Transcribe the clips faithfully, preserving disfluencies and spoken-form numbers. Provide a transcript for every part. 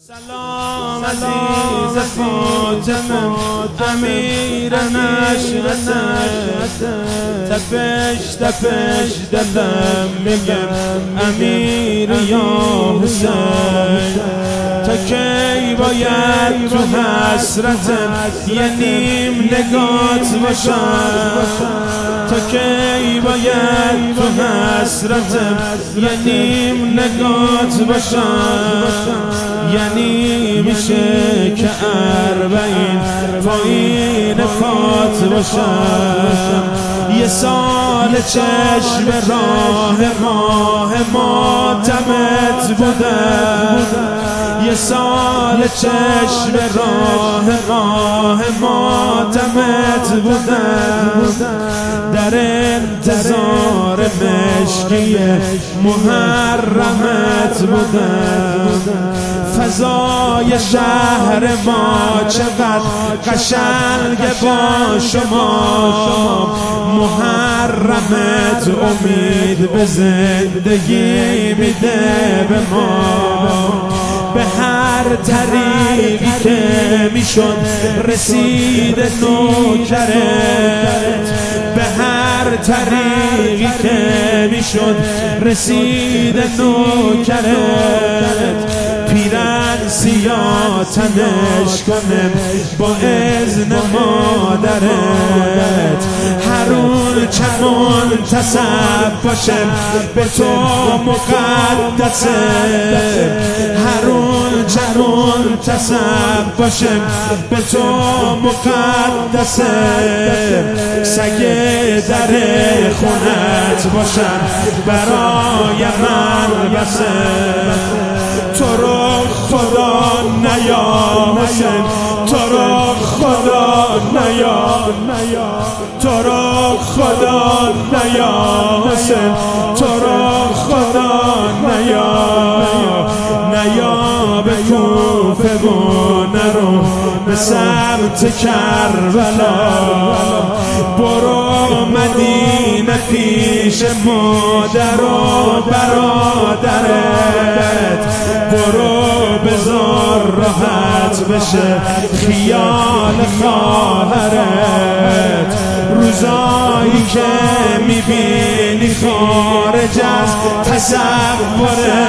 سلام عزیز فاطمه امیر نشأت تپش تپش دلم میگم امیر یا حسین تا کی باید تو حسرتم یه نیم نگات باشم تا کی باید تو حسرتم یه نیم نگات باشم یعنی میشه که اربعین پایین پات باشم یه سال چشم راه ماه ماتمت بودم یه سال چشم راه ماه ماتمت بودم در انتظار مشکی محرمت بودم فضای شهر ما چقدر قشنگه با شما محرمت امید به زندگی میده به ما به هر طریقی که میشد رسید نوکرت به هر طریقی که میشد رسید نوکرت پیرن سیاه تنش کنم با اذن مادرت هرون چمون تصب باشم به تو مقدسه هرون چمون تصب باشم به تو مقدسه سگ در خونت باشم برای من بسه تو رو خدا نیا حسین تو رو خدا نیا تو رو خدا نیا حسین تو رو خدا نیا نیا به کوفه و نرو به سمت کربلا برو مدینه پیش مادر و برادرت برو بذار راحت بشه خیال خواهرت روزایی که میبینی خارج از تصوره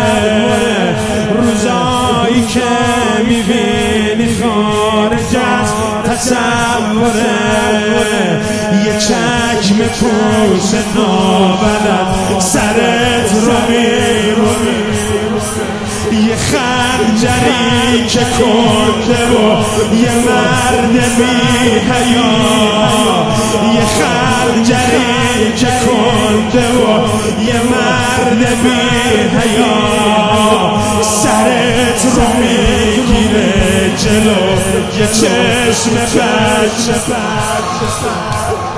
روزایی که میبینی خارج از تصوره یه چکم پوش نابلد سرت رو میرونی یه خنجری که کنده و یه مرد بی حیا یه خنجری که کنده و یه مرد بی حیا سرت رو میگیره جلو یه چشم بچه